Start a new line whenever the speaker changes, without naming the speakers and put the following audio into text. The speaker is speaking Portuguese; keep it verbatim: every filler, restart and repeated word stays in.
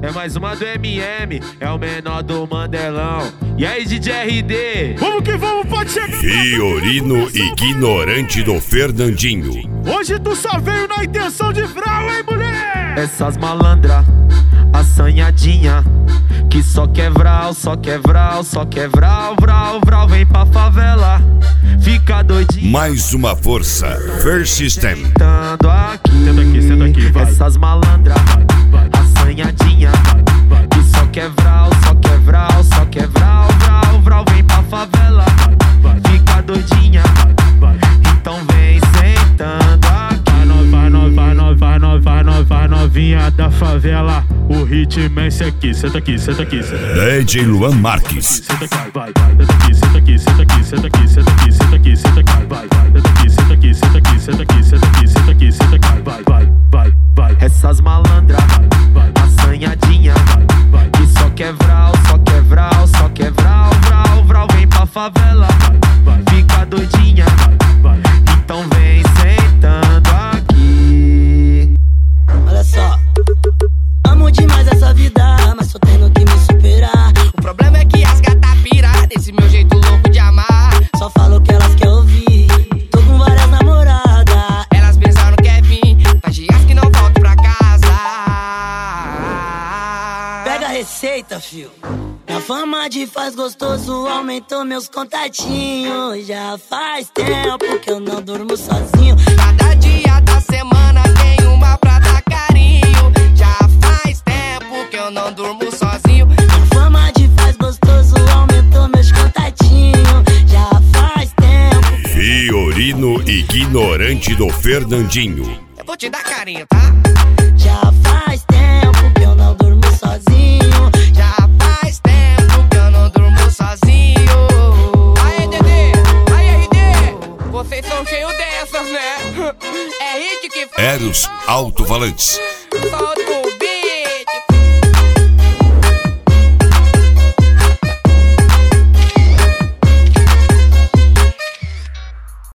É mais uma do M M, é o menor do Mandelão. E aí, D J R D?
Vamos que vamos, pode chegar.
Fiorino ignorante do Fernandinho.
Hoje tu só veio na intenção de vral, hein, mulher?
Essas malandra, assanhadinha, que só quer vral, só quer vral, só quer vral, vral, vral. Vem pra favela, fica doidinha.
Mais uma força, First System.
Tando aqui,
senta aqui, senta aqui, vai.
Essas malandra, assanhadinha, que só quer vral, só quer vral, só quer vral, vral, vral. Vem pra favela, fica doidinha, então vem sentando aqui.
Vai no, vai no, vai no, vai no, vai novinha da favela. O ritmo é esse aqui, senta aqui, senta aqui, senta aqui.
D J Luan Marques.
Senta aqui, vai, vai, senta aqui, senta aqui, senta aqui, senta aqui, senta aqui, senta aqui, senta aqui, vai, vai, senta aqui, senta aqui, senta aqui, senta aqui, senta aqui, senta aqui, senta aqui, vai, vai, vai, vai.
Essas malandra, assanhadinha, que só quer vral, só quer vral, só quer vral, vral, vral. Vem pra favela, fica doidinha, então vem sentando aqui.
Olha só, amo demais essa vida, mas tô tendo que me superar.
O problema é que as gatas piram desse meu jeito louco de amar.
Só falo o que elas querem ouvir. Tô com várias namoradas.
Elas pensam no Kevin, faz dias que não volto pra casa.
Pega a receita, fio. A fama de faz gostoso aumentou meus contatinhos. Já faz tempo que eu não durmo sozinho.
Cada dia da semana tem uma pra dar carinho. Já faz tempo que eu não durmo sozinho.
A fama de faz gostoso aumentou meus contatinhos. Já faz tempo.
Fiorino ignorante do Fernandinho.
Eu vou te dar carinho, tá?
Já faz tempo que eu não durmo sozinho.
Já faz tempo que eu não durmo sozinho. Aê, Dedê, aê, R D, vocês são cheios dessas, né? É hit que faz.
Eros Alto-Falantes.
Só